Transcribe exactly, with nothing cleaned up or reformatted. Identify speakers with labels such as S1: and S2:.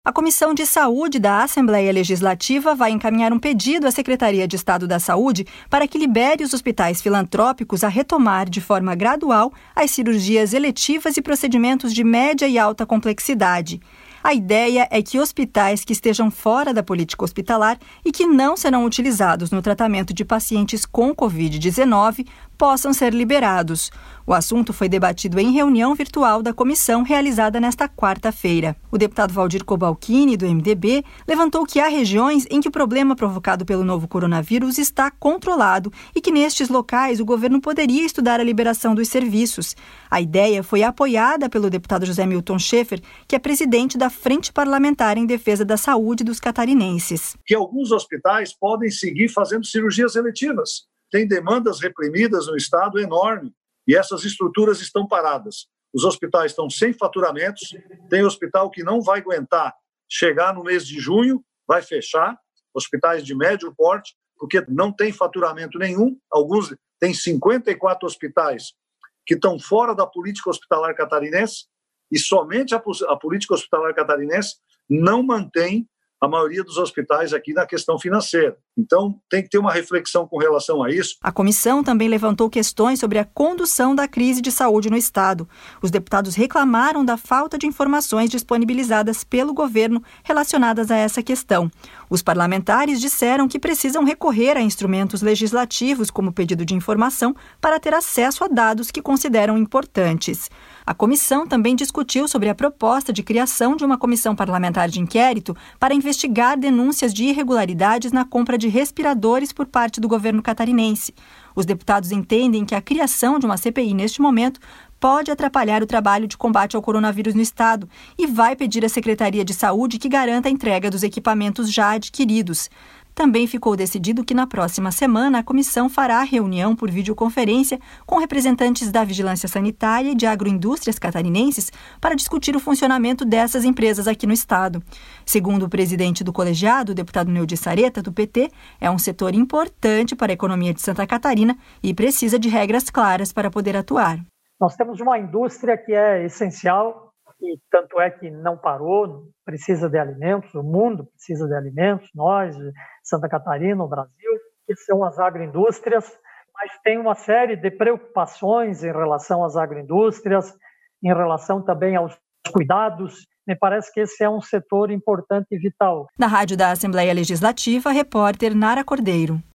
S1: A Comissão de Saúde da Assembleia Legislativa vai encaminhar um pedido à Secretaria de Estado da Saúde para que libere os hospitais filantrópicos a retomar de forma gradual as cirurgias eletivas e procedimentos de média e alta complexidade. A ideia é que hospitais que estejam fora da política hospitalar e que não serão utilizados no tratamento de pacientes com covid dezenove possam ser liberados. O assunto foi debatido em reunião virtual da comissão realizada nesta quarta-feira. O deputado Valdir Cobalcini, do M D B, levantou que há regiões em que o problema provocado pelo novo coronavírus está controlado e que nestes locais o governo poderia estudar a liberação dos serviços. A ideia foi apoiada pelo deputado José Milton Schaeffer, que é presidente da Frente Parlamentar em Defesa da Saúde dos Catarinenses.
S2: Que alguns hospitais podem seguir fazendo cirurgias eletivas. Tem demandas reprimidas no estado enorme e essas estruturas estão paradas. Os hospitais estão sem faturamentos, tem hospital que não vai aguentar chegar no mês de junho, vai fechar, hospitais de médio porte, porque não tem faturamento nenhum. Alguns têm cinquenta e quatro hospitais que estão fora da política hospitalar catarinense e somente a, a política hospitalar catarinense não mantém a maioria dos hospitais aqui na questão financeira. Então, tem que ter uma reflexão com relação a isso.
S1: A comissão também levantou questões sobre a condução da crise de saúde no estado. Os deputados reclamaram da falta de informações disponibilizadas pelo governo relacionadas a essa questão. Os parlamentares disseram que precisam recorrer a instrumentos legislativos, como pedido de informação, para ter acesso a dados que consideram importantes. A comissão também discutiu sobre a proposta de criação de uma comissão parlamentar de inquérito para investigar denúncias de irregularidades na compra de respiradores por parte do governo catarinense. Os deputados entendem que a criação de uma C P I neste momento pode atrapalhar o trabalho de combate ao coronavírus no estado e vai pedir à Secretaria de Saúde que garanta a entrega dos equipamentos já adquiridos. Também ficou decidido que na próxima semana a comissão fará reunião por videoconferência com representantes da Vigilância Sanitária e de agroindústrias catarinenses para discutir o funcionamento dessas empresas aqui no estado. Segundo o presidente do colegiado, o deputado Neudi Sareta, do P T, é um setor importante para a economia de Santa Catarina e precisa de regras claras para poder atuar.
S3: Nós temos uma indústria que é essencial e tanto é que não parou, precisa de alimentos, o mundo precisa de alimentos, nós, Santa Catarina, o Brasil, que são as agroindústrias, mas tem uma série de preocupações em relação às agroindústrias, em relação também aos cuidados. Me parece que esse é um setor importante e vital.
S1: Na rádio da Assembleia Legislativa, repórter Nara Cordeiro.